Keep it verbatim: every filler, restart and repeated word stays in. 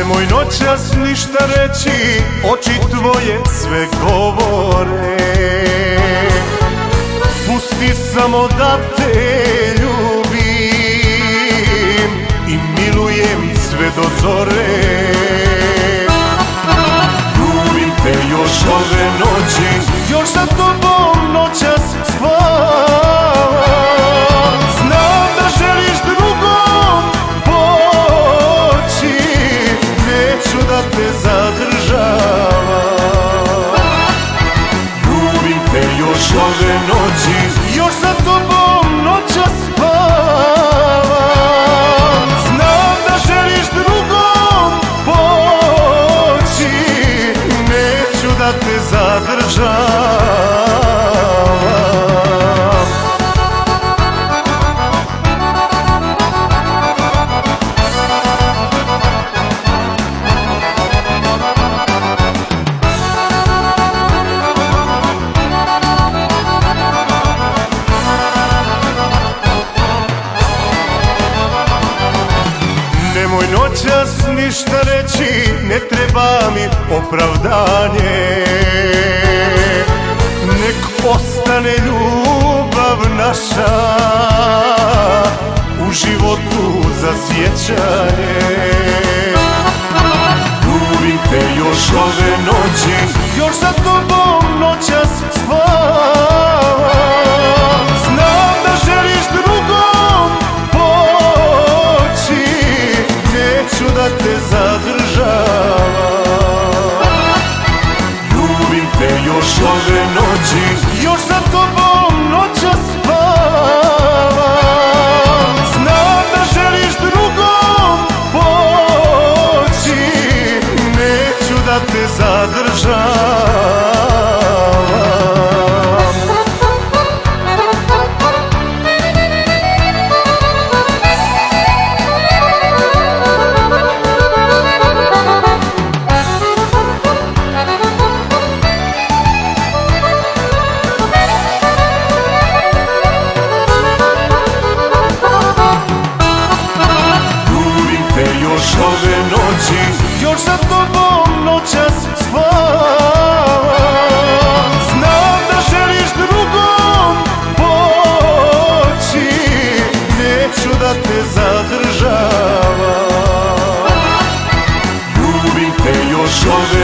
Nemoj noćas ništa reći, oči tvoje sve govore. Pusti samo da te ljubim i milujem sve do zore. Ljubim te još ove noći, još sa tobom noćas spavam. Znam da želiš drugom poći, neću da te zadržavam. Ljubim te još ove noći, još sa tobom noćas spavam. Znam da želiš drugom poći, neću da te zadržavam. Nemoj noćas ništa reći, ne treba mi opravdanje. Nek ostane ljubav naša u životu za sjećanje. Ljubim te još ove noći, još sa tobom noćas spavam. Znam da želiš drugom poći, neću da te zadržavam. Ljubim te još ove noći, još sa tobom noćas spavam. Znam da želiš drugom poći, neću da te zadržavam. Još ove noći, još sa tobom noćas spavam. Znam da želiš drugom poći, neću da te zadržavam. Ljubim te još ove